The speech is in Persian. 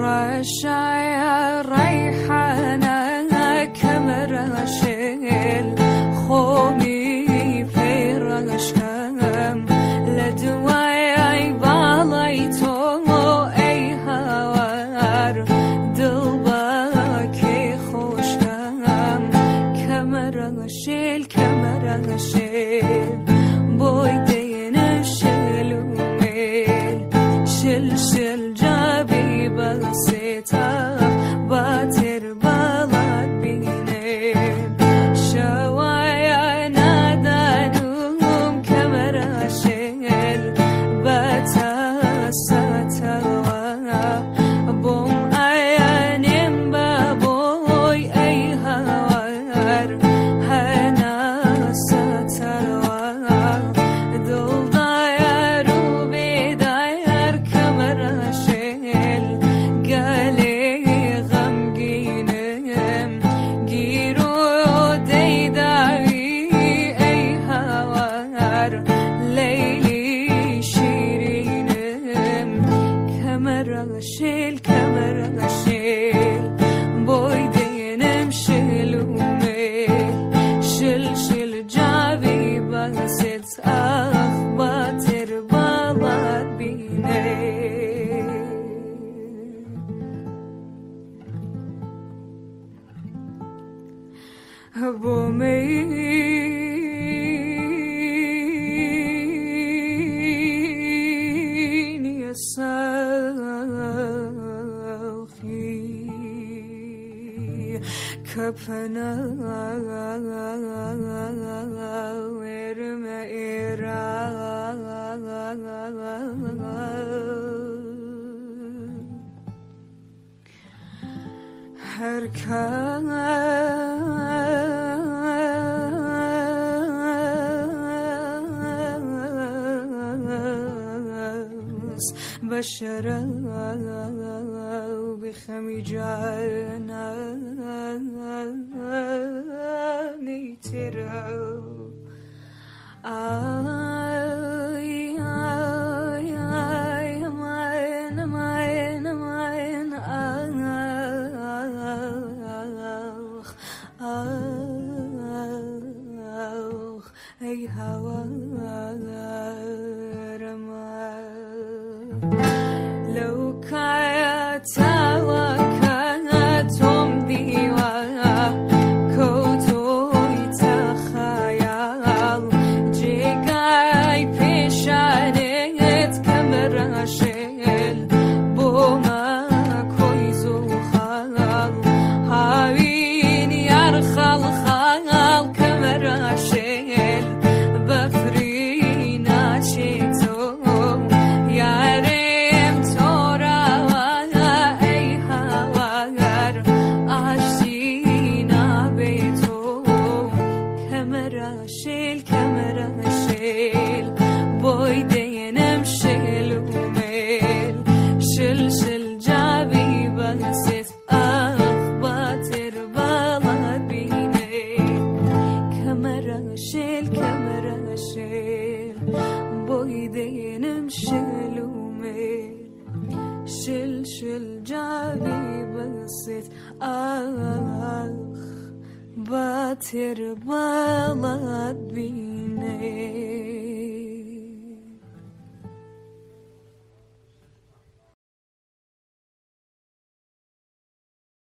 رشايا ريحانة كمرشل خومي في رشكم لدواي باليتو اي هوار دلباكي خوشكم كمرشل بوي دين شلوميل شل جابي بسيطة باتر بلاد بيني شوايا نادانوم كمرشل بتاساتوا بوم ايانم بابوي اي هوار هنا ساتوا دل دايرو بداير كمرشل قالي غمقينم جيرو ديداوي اي هوار ليلي شيرينم كمرشل بوي دينم شلومي شل جابي بسيط باتر بالاد بيني بومين يا صاحي كفنا ورمى هركاس بشرا بخمي جانا نيترو آي آي آي ماين آخ أي هوا لو كانت توم ديوا كوتوي تخيال جيكاي بيشانت كمرشل بوما كويزو خال هاوين يرخل خال كمرشل بفرينا شيتو يارم تورا اي هوار عشتينا بيتو كمرشل بوي دينم شلوميل شل جابي بسيط باتر بالاد بيني كمرشل بوي دينم شلوميل شل جابي بسيط باتر بالاد بيني